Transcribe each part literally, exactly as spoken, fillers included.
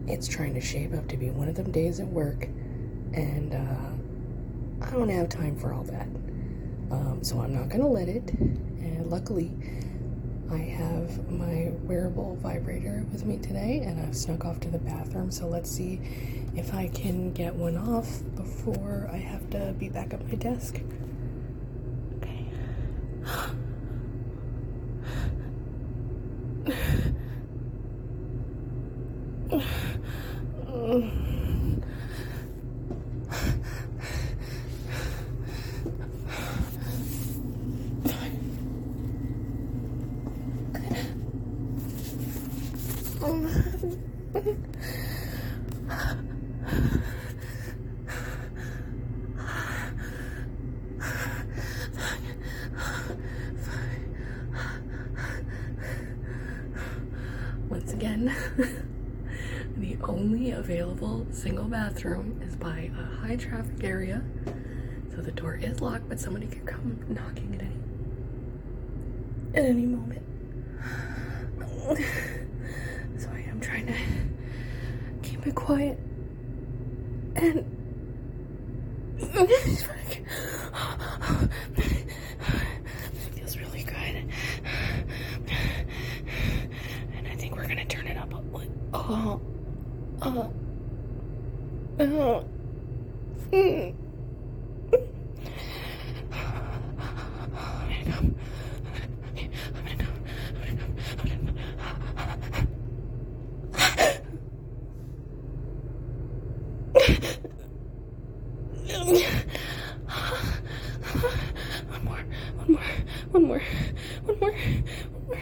it's trying to shape up to be one of them days at work, and uh, I don't have time for all that. Um, so I'm not gonna let it, and luckily I have my wearable vibrator with me today, and I've snuck off to the bathroom, so let's see if I can get one off before I have to be back at my desk. Okay. Once again, the only available single bathroom is by a high traffic area, so the door is locked, but somebody could come knocking at any at any moment. So I am trying to keep it quiet and it feels really good. And I think we're gonna turn it up a little. Oh, oh, oh. Mm. I'm gonna go. I'm gonna go. I'm gonna go. One more, one more, one more, one more, one more.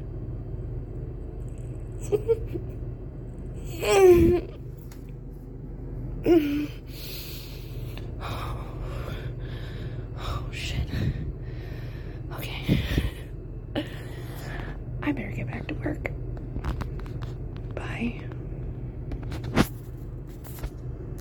Oh, oh shit. Okay. I better get back to work. Bye.